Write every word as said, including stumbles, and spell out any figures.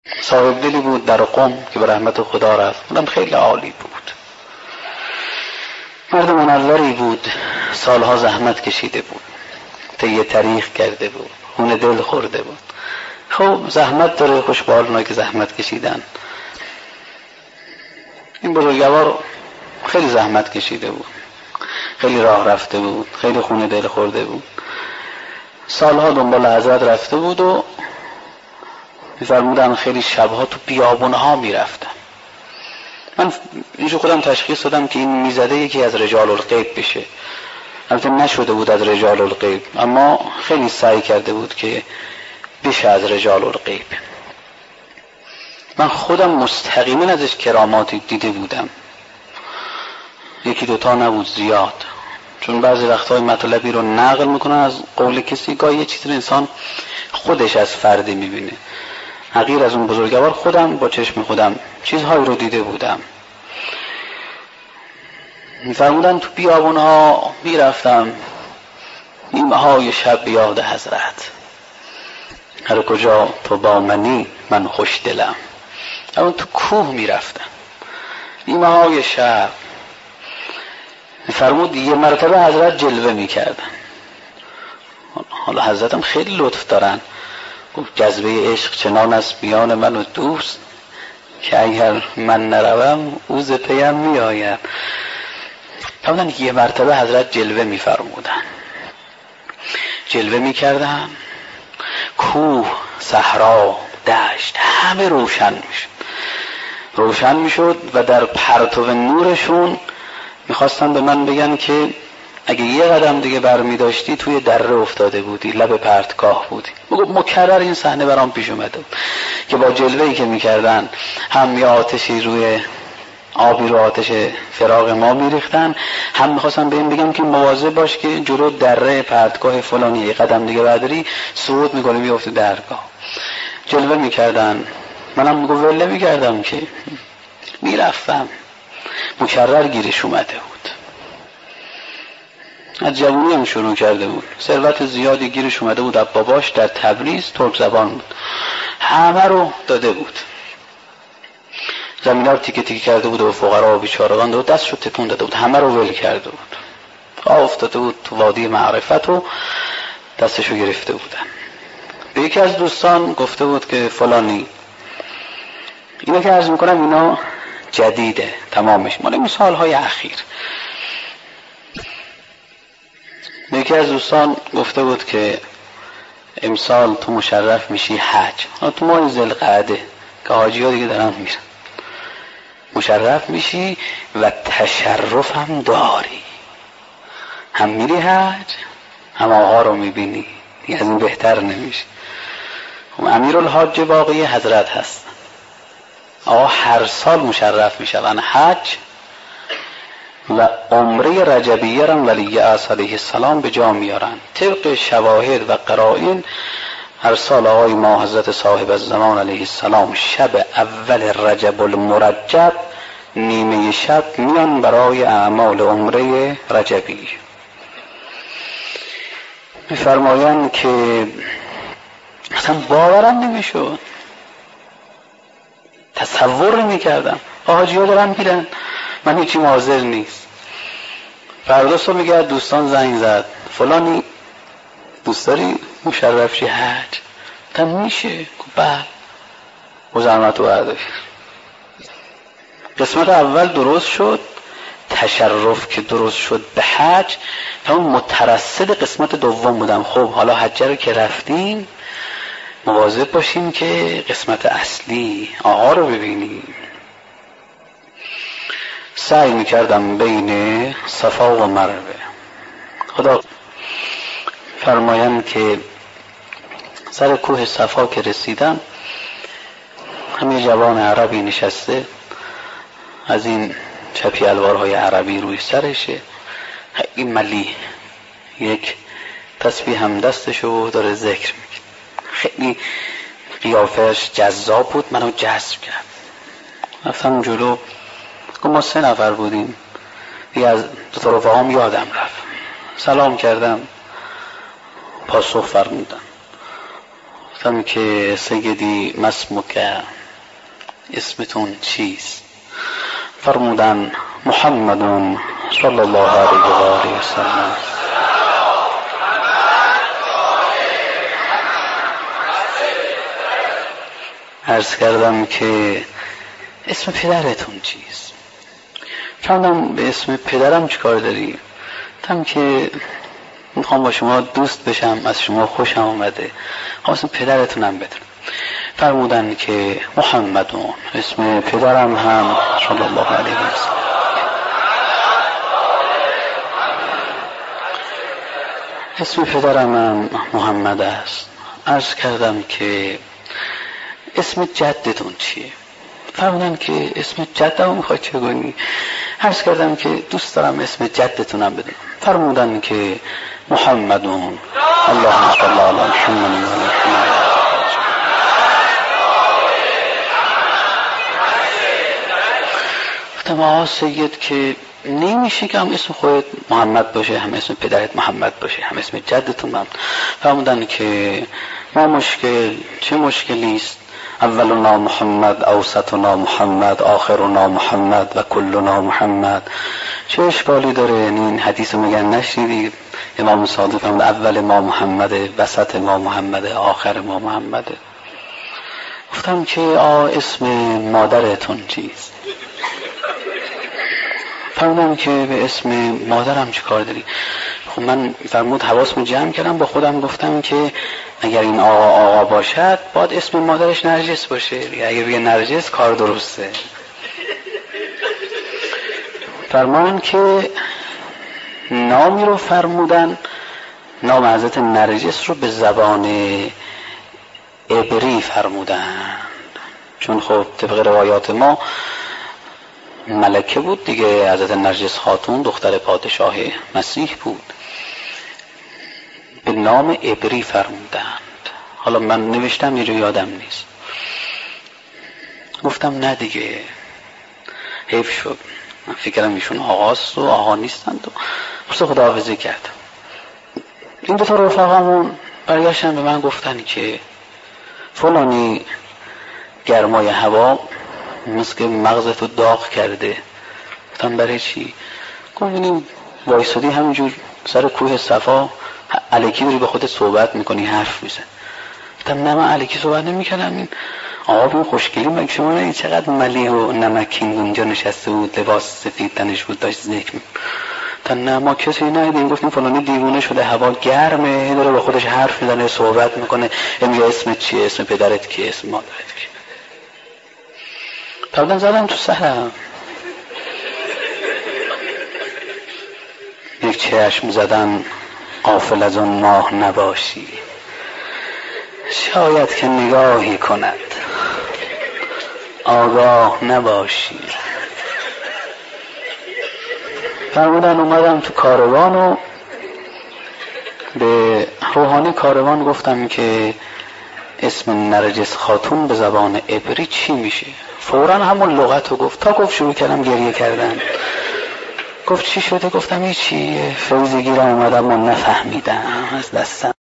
صاحب دلی بود در قم که به رحمت خدا رفت. اونم خیلی عالی بود، مرد منوری بود، سالها زحمت کشیده بود، طی طریق کرده بود، خون دل خورده بود. خب زحمت داره، خوشبال اونایی که زحمت کشیدن. این بزرگوار خیلی زحمت کشیده بود، خیلی راه رفته بود، خیلی خون دل خورده بود، سالها دنبال حضرت رفته بود و می‌فرمودن خیلی شبها تو بیابونها میرفتن. من اینجا خودم تشخیص دادم که این میزده یکی از رجال الغیب بشه. البته نشده بود از رجال الغیب، اما خیلی سعی کرده بود که بشه از رجال الغیب. من خودم مستقیما ازش کراماتی دیده بودم، یکی دوتا نبود، زیاد. چون بعضی وقتهای مطلبی رو نقل میکنن از قول کسی، گاهی یه چیزی رو انسان خودش از فردی میبینه. حقیر از اون بزرگوار خودم با چشم خودم چیزهایی رو دیده بودم. میفرمودن تو بیابونها میرفتم، نیمه های شب یاد حضرت، هر کجا تو با منی من خوش دلم. اون تو کوه میرفتم نیمه های شب. میفرمود یه مرتبه حضرت جلوه میکردن. حالا حضرتم خیلی لطف دارن، گفت جذبه عشق چنان است میان من و دوست که اگر من نروم او ز پیم میآید. فرمودن یه مرتبه حضرت جلوه میفرمودن، جلوه میکردن، کوه، صحرا، دشت همه روشن میشد روشن میشد و در پرتو نورشون میخواستن به من بگن که اگه یه قدم دیگه برمی داشتی توی دره افتاده بودی، لب پرتگاه بودی. مکرر این صحنه برام پیش اومده بود که با جلوه‌ای که میکردن هم یه آتشی روی آبی رو آتش فراق ما میریختن، هم میخواستن به این بگم که مواظب باش که جلو دره پرتگاه فلانی یه قدم دیگه برداری صعود میکنه میفته درگاه. جلوه میکردن، منم میگو وله میکردم که میرفتم. مکرر گیرش اومده بود، از جوانی هم شروع کرده بود، ثروت زیادی گیرش اومده بود. باباش در تبریز ترک زبان بود، همه رو داده بود، زمینا رو تیکه تیکه کرده بود و فقرا و بیچارگان داد، دستشو تکون داده بود، همه رو ول کرده بود. افتاده بود تو وادی معرفت و دستشو گرفته بودن. به یکی از دوستان گفته بود که فلانی، اینا که عرض میکنم اینا جدیده تمامش، مال مثالهای اخیر. یکی از دوستان گفته بود که امسال تو مشرف میشی حج، تو ماه ذوالقعده که حاجی ها دیگه دارن میرن، مشرف میشی و تشرف هم داری، هم میری حج هم آقا رو میبینی، دیگه از این بهتر نمیشه. امیرالحاج باقی حضرت هست، آقا هر سال مشرف میشون حج و عمره رجبیه را ولی اعصر علیه السلام به جا میارن. طبق شواهد و قرائن هر سال آقای ما حضرت صاحب الزمان علیه السلام شب اول رجب المرجب نیمه شب میان برای اعمال عمره رجبیه. میفرمایند که اصلا باورم نمیشد، تصور نمیکردم حاجی ها دارن میرن، من هیچی حاضر نیست. فردا صبح میگه دوستان زنگ زد، فلانی دوست داری مشرف شی حج؟ تا میشه؟ بله. مزاحمت و برداشت. قسمت اول درست شد، تشرف که درست شد به حج، تا اون مترصد قسمت دوم بودم. خب حالا حج رو که رفتیم مواظب باشیم که قسمت اصلی آقا رو ببینیم. سعی میکردم بین صفا و مروه. خدا فرمایند که سر کوه صفا که رسیدم، همه جوان عربی نشسته، از این چپی الوارهای عربی روی سرشه، این ملی یک تسبیح هم دستشو داره ذکر میکنه. خیلی قیافش جذاب بود، منو جذب کرد. رفتم جلو، ما سه نفر بودیم، دیگه از دو تا رفقام یادم رفت. سلام کردم، پاسخ فرمودن، گفتم که سیدی مسموکه، اسمتون چیست؟ فرمودن محمد صلی الله علیه و آله و سلم. عرض کردم که اسم پدرتون چیست؟ فرمودن به اسم پدرم چیکار داری؟ گفتم که میخوام با شما دوست بشم، از شما خوشم اومده، خواهم اسم پدرتونم بدونم. فرمودن که محمدون، اسم پدرم هم صلی الله علیه و سلم. اسم پدرم هم محمد است. عرض کردم که اسم جدتون چیه؟ فرمودن که اسم جدم میخوای چه کنی؟ عرض کردم که دوست دارم اسم جدتونم بدونم. فرمودن که محمدون، اللهم صل علی محمد و محمد. گفتم آقا سید که نمیشه که هم اسم خودت محمد باشه، هم اسم پدرت محمد باشه، هم اسم جدتون محمد. فرمودن که ما مشکل، چه مشکلی است؟ اولنا محمد، اوسطنا محمد، آخرنا محمد و کلنا محمد. چه اشکالی داره؟ یعنی این حدیث رو میگن نشنیدید؟ امام صادق فرمود اول ما محمده، وسط ما محمده، آخر ما محمده. گفتم که آ اسم مادرتون چیست؟ فرمودم که به اسم مادرم چه کار داری؟ خب من فرمود حواسمو جمع کردم، با خودم گفتم که اگر این آقا آقا باشد باید اسم مادرش نرجس باشه، اگر بگه نرجس کار درسته. فرمان که نامی رو فرمودن، نام حضرت نرجس رو به زبان عبری فرمودن، چون خب طبق روایات ما ملکه بود دیگه، حضرت نرجس خاتون دختر پادشاه مسیح بود، به نام عبری فرمودند. حالا من نوشتم یه جا یادم نیست. گفتم نه دیگه حیف شد، من فکرم ایشون آقاست و آقا نیستند و بسه خداحافظی کردم. این دو تا رفقامون برگشتن به من گفتن که فلانی گرمای هوا مثل که مغزتو داغ کرده. گفتم برای چی؟ گفتم ببینیم وایسادی همینجور سر کوه صفا الکی داری به خودت صحبت میکنی، حرف میزن. گفتم نه من الکی صحبت نمیکنم، این آقا بون خوشگلی مگه شما نه چقدر ملیح و نمکین اونجا نشسته بود، لباس سفید تنش بود، داشت ذکر می تا نه ما کسی ندیدیم. گفتیم فلانی دیوونه شده، هوا گرمه، داره به خودش حرف میزنه، صحبت میکنه، میگه اسمت چیه، اسم پدرت کیه، اسم مادرت کیه. پردن زدم تو سرم، یک چشم زدن غافل از اون ماه نباشی، شاید که نگاهی کند آگاه نباشی. فرمودن اومدم تو کاروان و به روحانی کاروان گفتم که اسم نرجس خاتون به زبان عبری چی میشه؟ فوراً همون لغت رو گفت. تا گفت شروع کردم گریه کردن. گفت چی شده؟ گفتم هیچی، فوزی گیرم اومدم و نفهمیدم از دستم.